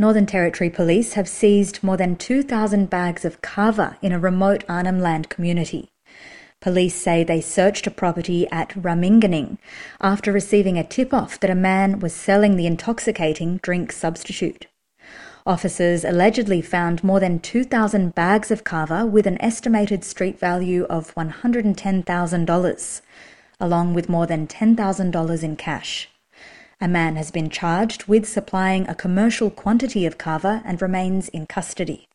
Northern Territory Police have seized more than 2,000 bags of kava in a remote Arnhem Land community. Police say they searched a property at Raminganing after receiving a tip-off that a man was selling the intoxicating drink substitute. Officers allegedly found more than 2,000 bags of kava with an estimated street value of $110,000, along with more than $10,000 in cash. A man has been charged with supplying a commercial quantity of kava and remains in custody.